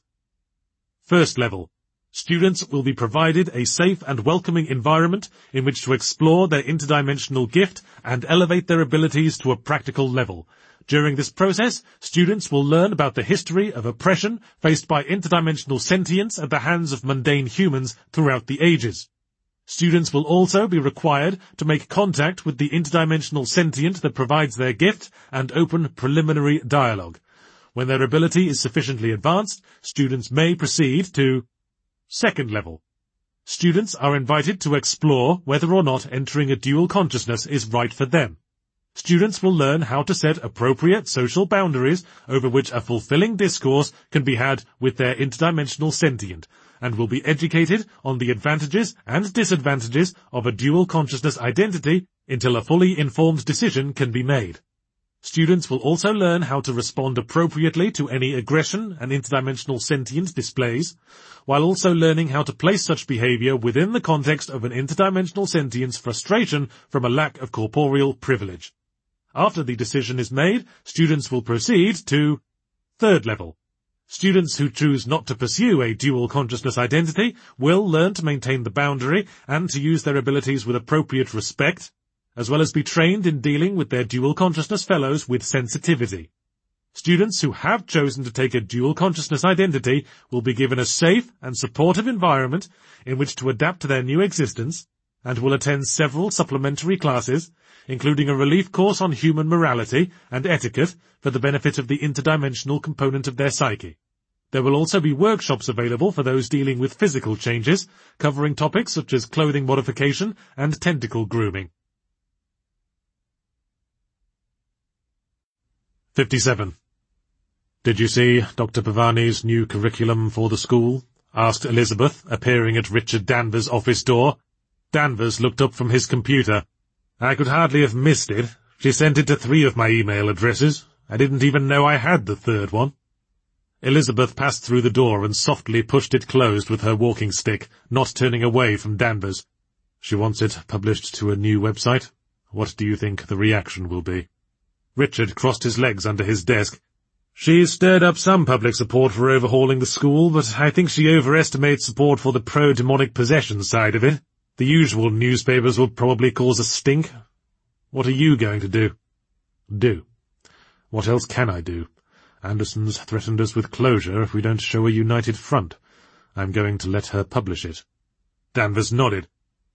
First level. Students will be provided a safe and welcoming environment in which to explore their interdimensional gift and elevate their abilities to a practical level. During this process, students will learn about the history of oppression faced by interdimensional sentience at the hands of mundane humans throughout the ages. Students will also be required to make contact with the interdimensional sentient that provides their gift and open preliminary dialogue. When their ability is sufficiently advanced, students may proceed to second level. Students are invited to explore whether or not entering a dual consciousness is right for them. Students will learn how to set appropriate social boundaries over which a fulfilling discourse can be had with their interdimensional sentient, and will be educated on the advantages and disadvantages of a dual consciousness identity until a fully informed decision can be made. Students will also learn how to respond appropriately to any aggression an interdimensional sentient displays, while also learning how to place such behavior within the context of an interdimensional sentient's frustration from a lack of corporeal privilege. After the decision is made, students will proceed to third level. Students who choose not to pursue a dual consciousness identity will learn to maintain the boundary and to use their abilities with appropriate respect, as well as be trained in dealing with their dual consciousness fellows with sensitivity. Students who have chosen to take a dual consciousness identity will be given a safe and supportive environment in which to adapt to their new existence, and will attend several supplementary classes, including a relief course on human morality and etiquette for the benefit of the interdimensional component of their psyche. There will also be workshops available for those dealing with physical changes, covering topics such as clothing modification and tentacle grooming. fifty-seven. Did you see Doctor Pavani's new curriculum for the school? Asked Elizabeth, appearing at Richard Danvers' office door. Danvers looked up from his computer. I could hardly have missed it. She sent it to three of my email addresses. I didn't even know I had the third one. Elizabeth passed through the door and softly pushed it closed with her walking stick, not turning away from Danvers. She wants it published to a new website. What do you think the reaction will be? Richard crossed his legs under his desk. She's stirred up some public support for overhauling the school, but I think she overestimates support for the pro-demonic possession side of it. The usual newspapers will probably cause a stink. What are you going to do? Do. What else can I do? Anderson's threatened us with closure if we don't show a united front. I'm going to let her publish it. Danvers nodded.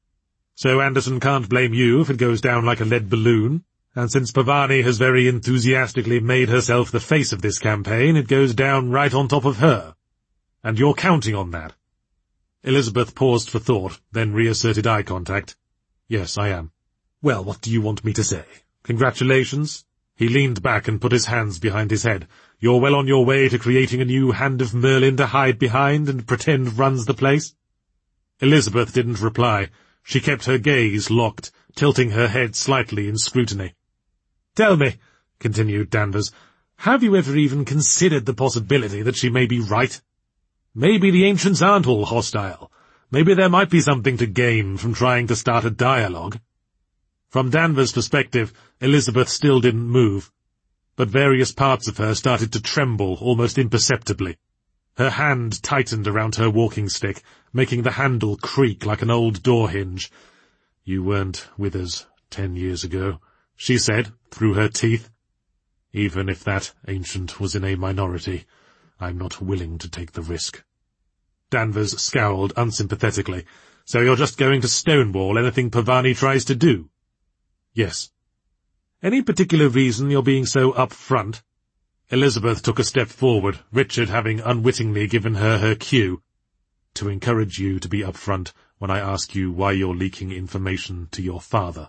So Anderson can't blame you if it goes down like a lead balloon, and since Pavani has very enthusiastically made herself the face of this campaign, it goes down right on top of her. And you're counting on that. Elizabeth paused for thought, then reasserted eye contact. Yes, I am. Well, what do you want me to say? Congratulations? He leaned back and put his hands behind his head. You're well on your way to creating a new Hand of Merlin to hide behind and pretend runs the place? Elizabeth didn't reply. She kept her gaze locked, tilting her head slightly in scrutiny. Tell me, continued Danvers, have you ever even considered the possibility that she may be right? Maybe the ancients aren't all hostile. Maybe there might be something to gain from trying to start a dialogue. From Danvers' perspective, Elizabeth still didn't move, but various parts of her started to tremble almost imperceptibly. Her hand tightened around her walking stick, making the handle creak like an old door hinge. You weren't with us ten years ago, she said, through her teeth. Even if that ancient was in a minority, I'm not willing to take the risk. Danvers scowled unsympathetically. So you're just going to stonewall anything Pavani tries to do? Yes. Any particular reason you're being so upfront? Elizabeth took a step forward, Richard having unwittingly given her her cue. To encourage you to be upfront when I ask you why you're leaking information to your father.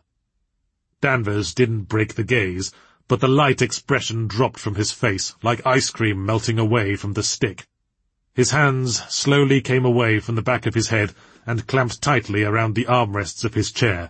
Danvers didn't break the gaze, but the light expression dropped from his face, like ice cream melting away from the stick. His hands slowly came away from the back of his head and clamped tightly around the armrests of his chair.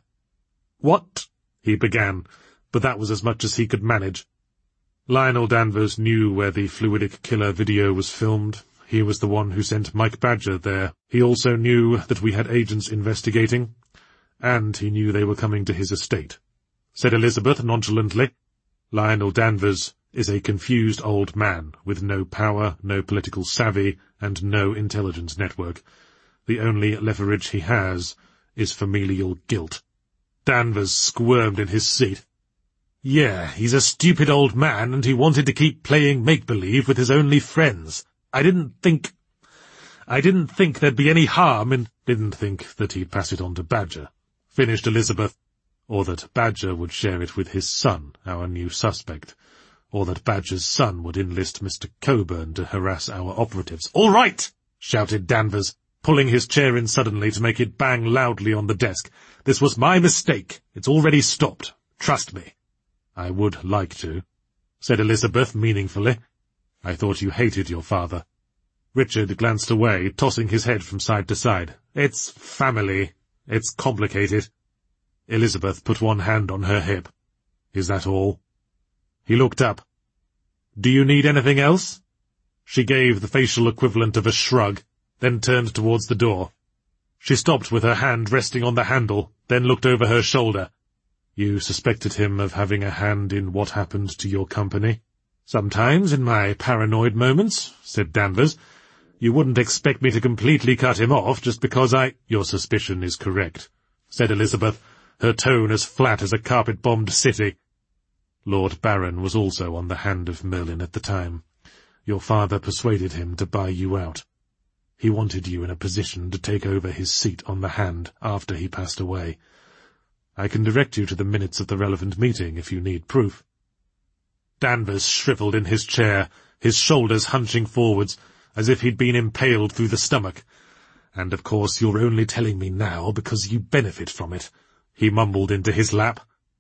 What? He began, but that was as much as he could manage. Lionel Danvers knew where the Fluidic Killer video was filmed. He was the one who sent Mike Badger there. He also knew that we had agents investigating. And he knew they were coming to his estate, said Elizabeth nonchalantly. Lionel Danvers is a confused old man, with no power, no political savvy, and no intelligence network. The only leverage he has is familial guilt. Danvers squirmed in his seat. Yeah, he's a stupid old man, and he wanted to keep playing make-believe with his only friends. I didn't think... I didn't think there'd be any harm in... Didn't think that he'd pass it on to Badger, finished Elizabeth, or that Badger would share it with his son, our new suspect, or that Badger's son would enlist Mister Coburn to harass our operatives. All right, shouted Danvers, pulling his chair in suddenly to make it bang loudly on the desk. This was my mistake. It's already stopped. Trust me. I would like to, said Elizabeth meaningfully. I thought you hated your father. Richard glanced away, tossing his head from side to side. It's family. It's complicated. Elizabeth put one hand on her hip. Is that all? He looked up. Do you need anything else? She gave the facial equivalent of a shrug, then turned towards the door. She stopped with her hand resting on the handle, then looked over her shoulder. You suspected him of having a hand in what happened to your company? Sometimes, in my paranoid moments, said Danvers. You wouldn't expect me to completely cut him off just because I— Your suspicion is correct, said Elizabeth, her tone as flat as a carpet-bombed city. Lord Baron was also on the hand of Merlin at the time. Your father persuaded him to buy you out. He wanted you in a position to take over his seat on the hand after he passed away. I can direct you to the minutes of the relevant meeting if you need proof. Danvers shriveled in his chair, his shoulders hunching forwards, as if he'd been impaled through the stomach. And of course you're only telling me now because you benefit from it, he mumbled into his lap.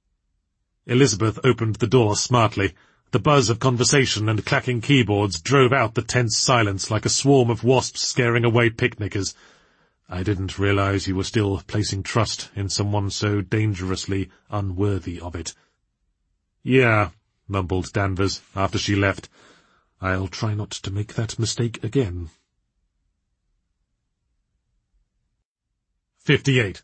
Elizabeth opened the door smartly. The buzz of conversation and clacking keyboards drove out the tense silence like a swarm of wasps scaring away picnickers. I didn't realize you were still placing trust in someone so dangerously unworthy of it. Yeah, mumbled Danvers after she left. I'll try not to make that mistake again. fifty-eight.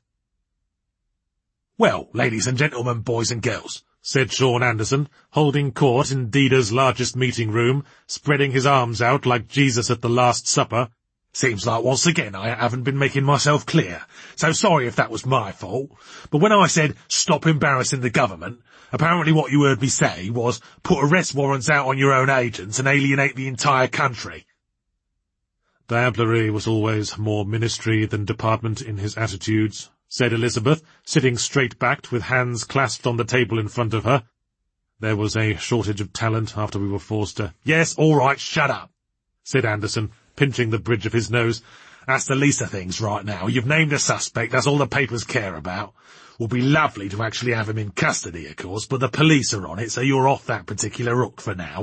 Well, ladies and gentlemen, boys and girls, said Sean Anderson, holding court in Deeda's largest meeting room, spreading his arms out like Jesus at the Last Supper. Seems like once again I haven't been making myself clear, so sorry if that was my fault. But when I said stop embarrassing the government, apparently what you heard me say was put arrest warrants out on your own agents and alienate the entire country. Diablerie was always more ministry than department in his attitudes, said Elizabeth, sitting straight-backed with hands clasped on the table in front of her. There was a shortage of talent after we were forced to— Yes, all right, shut up, said Anderson, pinching the bridge of his nose. That's the least of things right now. You've named a suspect, that's all the papers care about. Would be lovely to actually have him in custody, of course, but the police are on it, so you're off that particular hook for now.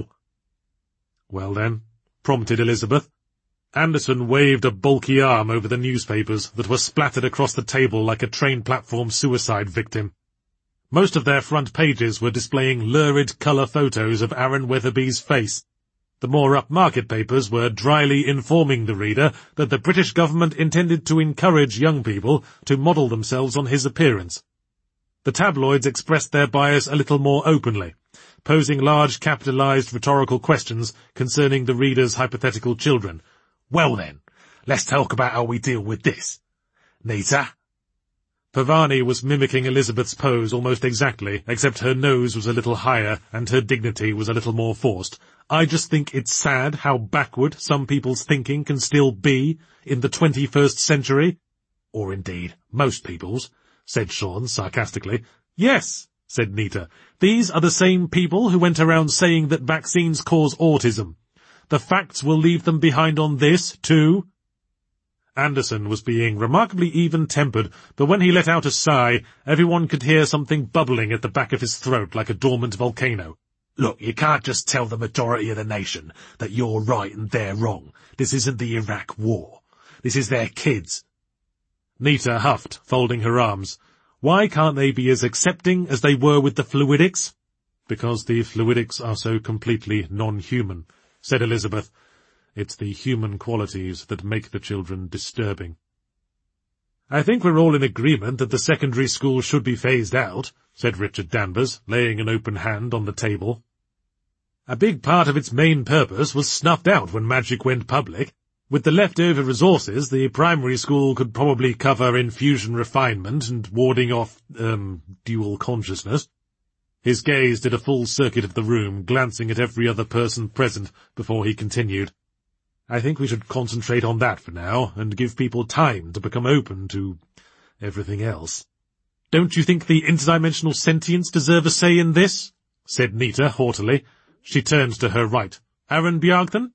Well then, prompted Elizabeth. Anderson waved a bulky arm over the newspapers that were splattered across the table like a train platform suicide victim. Most of their front pages were displaying lurid colour photos of Aaron Weatherby's face. The more upmarket papers were dryly informing the reader that the British government intended to encourage young people to model themselves on his appearance. The tabloids expressed their bias a little more openly, posing large capitalized rhetorical questions concerning the reader's hypothetical children. Well then, let's talk about how we deal with this. Nita? Pavani was mimicking Elizabeth's pose almost exactly, except her nose was a little higher and her dignity was a little more forced. I just think it's sad how backward some people's thinking can still be in the twenty-first century. Or indeed, most people's, said Sean sarcastically. Yes, said Nita. These are the same people who went around saying that vaccines cause autism. The facts will leave them behind on this, too. Anderson was being remarkably even-tempered, but when he let out a sigh, everyone could hear something bubbling at the back of his throat like a dormant volcano. Look, you can't just tell the majority of the nation that you're right and they're wrong. This isn't the Iraq War. This is their kids. Nita huffed, folding her arms. Why can't they be as accepting as they were with the fluidics? Because the fluidics are so completely non-human, said Elizabeth. It's the human qualities that make the children disturbing. I think we're all in agreement that the secondary school should be phased out, said Richard Danvers, laying an open hand on the table. A big part of its main purpose was snuffed out when magic went public. With the leftover resources, the primary school could probably cover infusion refinement and warding off, um, dual consciousness. His gaze did a full circuit of the room, glancing at every other person present before he continued. I think we should concentrate on that for now, and give people time to become open to everything else. Don't you think the interdimensional sentients deserve a say in this? Said Nita haughtily. She turned to her right. Aaron Bjargthen?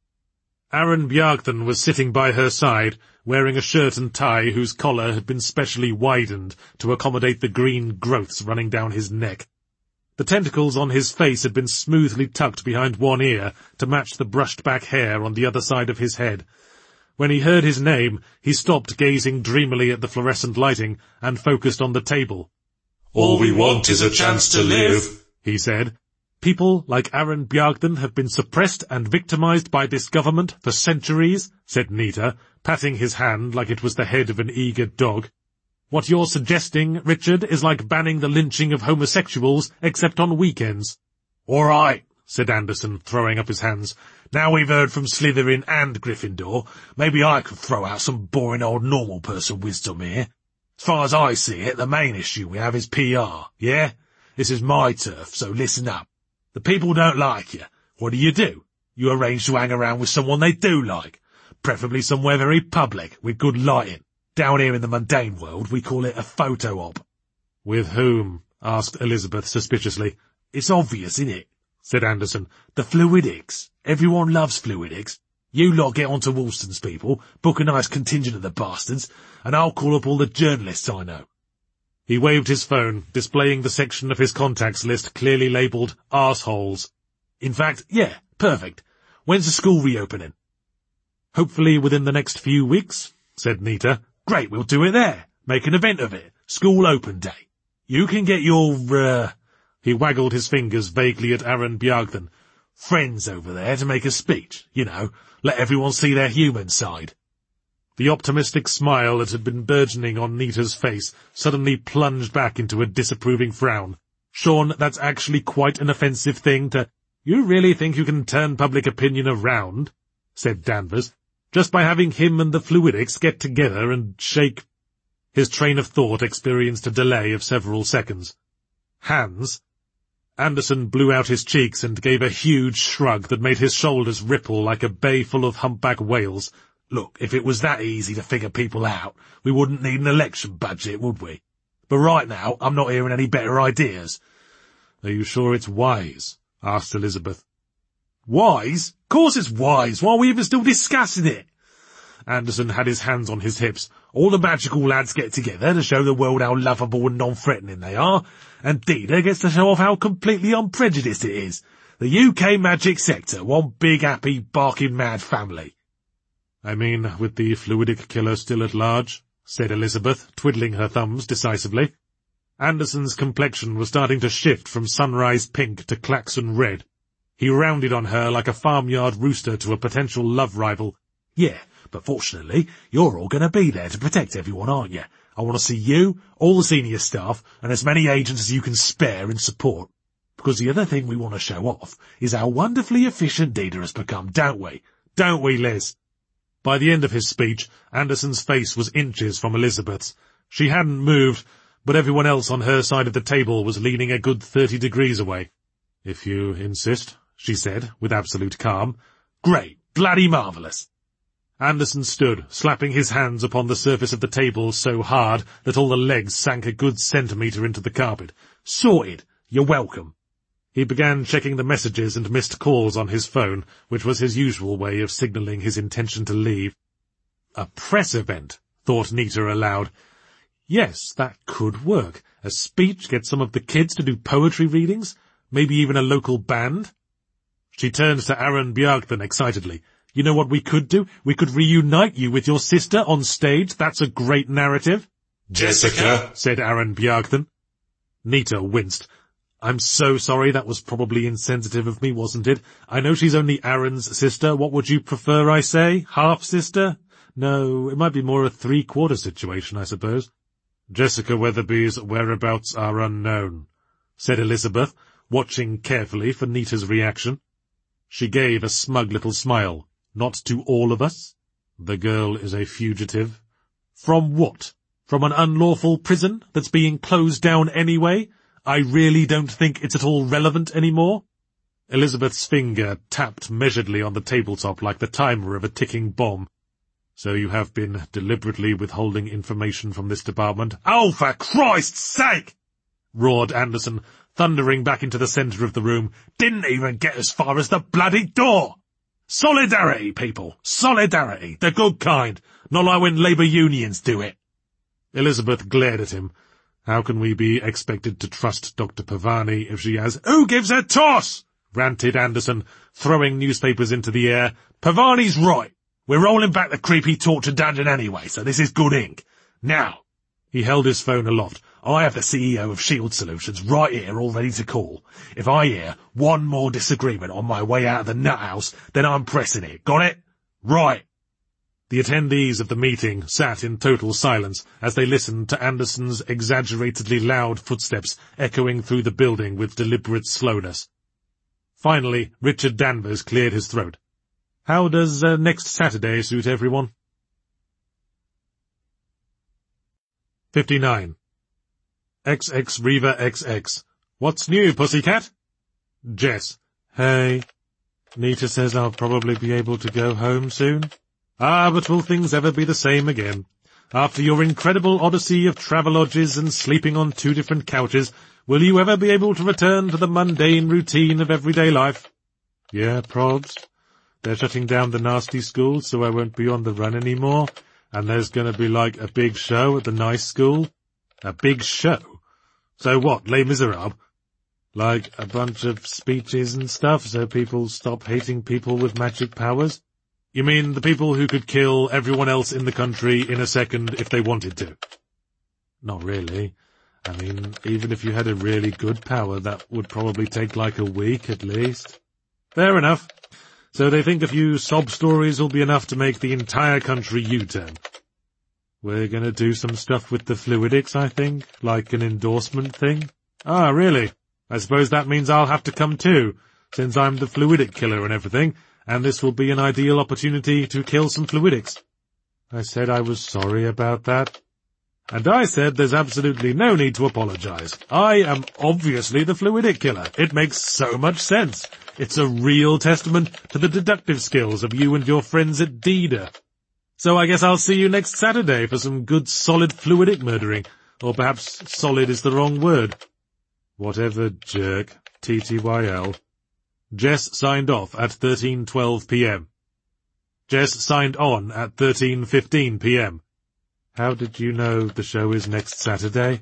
Aaron Bjargthen was sitting by her side, wearing a shirt and tie whose collar had been specially widened to accommodate the green growths running down his neck. The tentacles on his face had been smoothly tucked behind one ear to match the brushed-back hair on the other side of his head. When he heard his name, he stopped gazing dreamily at the fluorescent lighting and focused on the table. "All we want is a chance to live," he said. People like Aaron Bjargthen have been suppressed and victimized by this government for centuries, said Nita, patting his hand like it was the head of an eager dog. What you're suggesting, Richard, is like banning the lynching of homosexuals, except on weekends. All right, said Anderson, throwing up his hands. Now we've heard from Slytherin and Gryffindor, maybe I could throw out some boring old normal person wisdom here. As far as I see it, the main issue we have is P R, yeah? This is my turf, so listen up. The people don't like you. What do you do? You arrange to hang around with someone they do like, preferably somewhere very public, with good lighting. Down here in the mundane world, we call it a photo op. With whom? Asked Elizabeth suspiciously. It's obvious, isn't it? Said Anderson. The fluidics. Everyone loves fluidics. You lot get onto Woolston's people, book a nice contingent of the bastards, and I'll call up all the journalists I know. He waved his phone, displaying the section of his contacts list clearly labelled arseholes. In fact, yeah, perfect. When's the school reopening? Hopefully within the next few weeks, said Nita. Great, we'll do it there. Make an event of it. School open day. You can get your, uh... He waggled his fingers vaguely at Aaron Bjargthen. Friends over there to make a speech, you know, let everyone see their human side. The optimistic smile that had been burgeoning on Nita's face suddenly plunged back into a disapproving frown. Sean, that's actually quite an offensive thing to— You really think you can turn public opinion around? Said Danvers. Just by having him and the fluidics get together and shake— His train of thought experienced a delay of several seconds. Hands? Anderson blew out his cheeks and gave a huge shrug that made his shoulders ripple like a bay full of humpback whales. Look, if it was that easy to figure people out, we wouldn't need an election budget, would we? But right now, I'm not hearing any better ideas. Are you sure it's wise? Asked Elizabeth. Wise? Of course it's wise. Why are we even still discussing it? Anderson had his hands on his hips. All the magical lads get together to show the world how lovable and non-threatening they are, and Dina gets to show off how completely unprejudiced it is. The U K magic sector, one big happy barking mad family. I mean, with the fluidic killer still at large, said Elizabeth, twiddling her thumbs decisively. Anderson's complexion was starting to shift from sunrise pink to klaxon red. He rounded on her like a farmyard rooster to a potential love rival. Yeah, but fortunately, you're all going to be there to protect everyone, aren't you? I want to see you, all the senior staff, and as many agents as you can spare in support. Because the other thing we want to show off is how wonderfully efficient Dina has become, don't we? Don't we, Liz? By the end of his speech, Anderson's face was inches from Elizabeth's. She hadn't moved, but everyone else on her side of the table was leaning a good thirty degrees away. If you insist, she said, with absolute calm. Great, bloody marvellous. Anderson stood, slapping his hands upon the surface of the table so hard that all the legs sank a good centimetre into the carpet. Sorted. You're welcome. He began checking the messages and missed calls on his phone, which was his usual way of signalling his intention to leave. A press event, thought Nita aloud. Yes, that could work. A speech, get some of the kids to do poetry readings, maybe even a local band. She turned to Aaron Bjargthen excitedly. You know what we could do? We could reunite you with your sister on stage. That's a great narrative. Jessica, said Aaron Bjargthen. Nita winced. I'm so sorry, that was probably insensitive of me, wasn't it? I know she's only Aaron's sister. What would you prefer I say? Half-sister? No, it might be more a three-quarter situation, I suppose. Jessica Weatherby's whereabouts are unknown, said Elizabeth, watching carefully for Nita's reaction. She gave a smug little smile. Not to all of us? The girl is a fugitive. From what? From an unlawful prison that's being closed down anyway? I really don't think it's at all relevant anymore. Elizabeth's finger tapped measuredly on the tabletop like the timer of a ticking bomb. So you have been deliberately withholding information from this department? Oh, for Christ's sake! Roared Anderson, thundering back into the centre of the room. Didn't even get as far as the bloody door! Solidarity, people! Solidarity! The good kind! Not like when labour unions do it! Elizabeth glared at him. How can we be expected to trust Doctor Pavani if she has— Who gives a toss? Ranted Anderson, throwing newspapers into the air. Pavani's right. We're rolling back the creepy torture dungeon anyway, so this is good ink. Now, he held his phone aloft. I have the C E O of Shield Solutions right here all ready to call. If I hear one more disagreement on my way out of the nut house, then I'm pressing it. Got it? Right. The attendees of the meeting sat in total silence as they listened to Anderson's exaggeratedly loud footsteps echoing through the building with deliberate slowness. Finally, Richard Danvers cleared his throat. How does uh, next Saturday suit everyone? fifty-nine. X X Reva X X. What's new, pussycat? Jess. Hey. Nita says I'll probably be able to go home soon. Ah, but will things ever be the same again? After your incredible odyssey of travelodges and sleeping on two different couches, will you ever be able to return to the mundane routine of everyday life? Yeah, probs. They're shutting down the nasty school, so I won't be on the run anymore. And there's gonna be like a big show at the nice school. A big show? So what, Les Miserables? Like a bunch of speeches and stuff, so people stop hating people with magic powers? You mean the people who could kill everyone else in the country in a second if they wanted to? Not really. I mean, even if you had a really good power, that would probably take like a week at least. Fair enough. So they think a few sob stories will be enough to make the entire country U-turn. We're gonna do some stuff with the fluidics, I think, like an endorsement thing. Ah, really? I suppose that means I'll have to come too, since I'm the fluidic killer and everything, and this will be an ideal opportunity to kill some fluidics. I said I was sorry about that. And I said there's absolutely no need to apologize. I am obviously the fluidic killer. It makes so much sense. It's a real testament to the deductive skills of you and your friends at D D A. So I guess I'll see you next Saturday for some good solid fluidic murdering. Or perhaps solid is the wrong word. Whatever, jerk. T T Y L. Jess signed off at thirteen twelve p m Jess signed on at thirteen fifteen p m How did you know the show is next Saturday?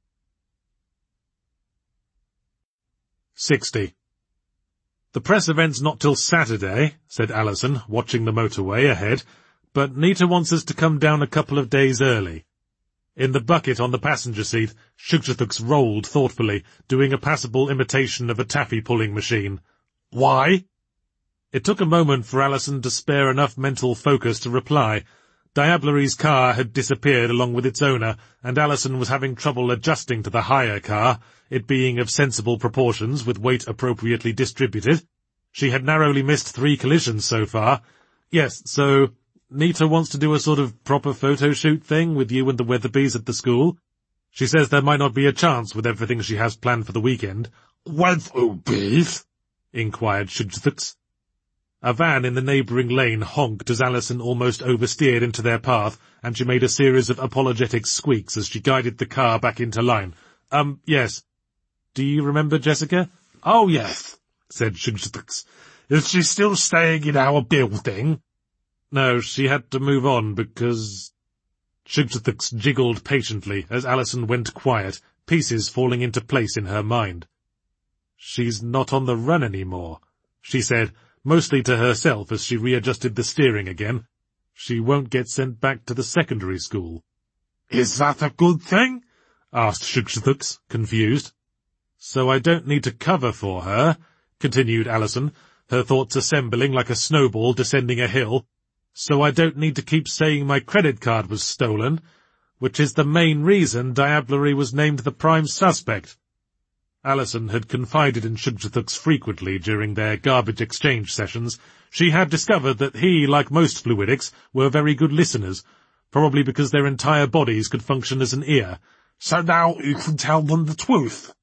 sixty. The press event's not till Saturday, said Alison, watching the motorway ahead, but Nita wants us to come down a couple of days early. In the bucket on the passenger seat, Shugthuks rolled thoughtfully, doing a passable imitation of a taffy-pulling machine. Why? It took a moment for Alison to spare enough mental focus to reply. Diablery's car had disappeared along with its owner, and Alison was having trouble adjusting to the higher car, it being of sensible proportions with weight appropriately distributed. She had narrowly missed three collisions so far. Yes, so Nita wants to do a sort of proper photo shoot thing with you and the Weatherbys at the school. She says there might not be a chance with everything she has planned for the weekend. Weatherbys? Inquired Shugthuks. A van in the neighbouring lane honked as Alison almost oversteered into their path, and she made a series of apologetic squeaks as she guided the car back into line. Um, yes. Do you remember Jessica? Oh, yes, said Shugthuks. Is she still staying in our building? No, she had to move on because... Shugthuks jiggled patiently as Alison went quiet, pieces falling into place in her mind. She's not on the run anymore, she said, mostly to herself as she readjusted the steering again. She won't get sent back to the secondary school. Is that a good thing? Asked Shugthuks, confused. So I don't need to cover for her, continued Alison, her thoughts assembling like a snowball descending a hill. so I don't need to keep saying my credit card was stolen, which is the main reason Diablerie was named the prime suspect. Alison had confided in Shugdrathux frequently during their garbage exchange sessions. She had discovered that he, like most fluidics, were very good listeners, probably because their entire bodies could function as an ear. So now you can tell them the truth.